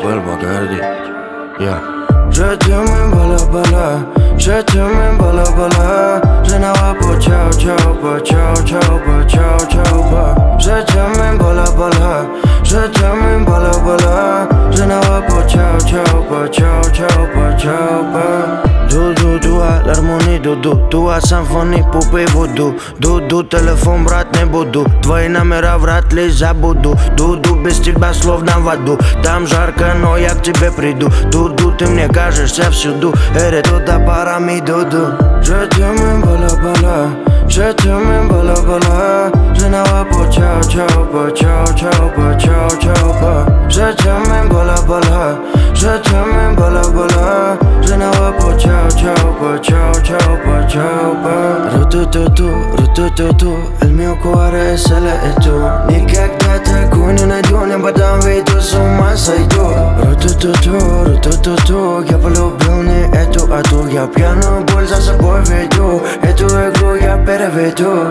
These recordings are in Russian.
l'appelle Bacardi. Yeah. Je t'aime bala bala, je t'aime bala bala. Je n'avais pas ciao ciao pas ciao ciao pas ciao ciao pas. Je t'aime bala bala, je t'aime bala bala. Je n'avais pas ciao ciao pas ciao ciao pas ciao pas. Du, l'armonie, du, симфонии, пупы, вуду. Du, телефон брать не буду. Твои номера вряд ли забуду. Du, без тебя словно в аду. Там жарко, но я к тебе приду. Du, ты мне кажешься всюду. Эре туда парами, du. Je t'aime bala bala, je t'aime bala bala. Je n'avais pas ciao ciao pas ciao ciao pas ciao ciao pas. Je t'aime bala bala, je t'aime bala bala. Je n'avais pas ciao ciao pas ciao ciao pas ciao pas. Rutututu, il mio cuore se l'è tu. Никогда такой не найду, не подам виду, с ума сойду. Руtututu, я полюбил не эту, а ту. Я пьяную боль за собой веду. Эту игру я переведу.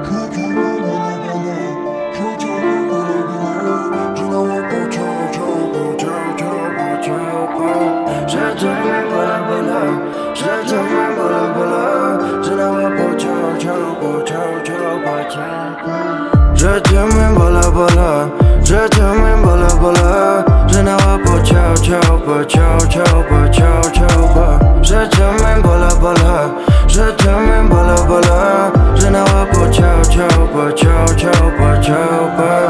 Je t'aime bala bala, je t'aime bala bala. Je n'avais pas ciao ciao pas ciao ciao pas ciao. Je t'aime bala bala, je t'aime bala bala. Je n'avais pas ciao ciao pas ciao ciao pas ciao ciao pas. Je t'aime bala bala, je t'aime bala bala. Je n'avais pas ciao ciao pas ciao ciao pas ciao pas.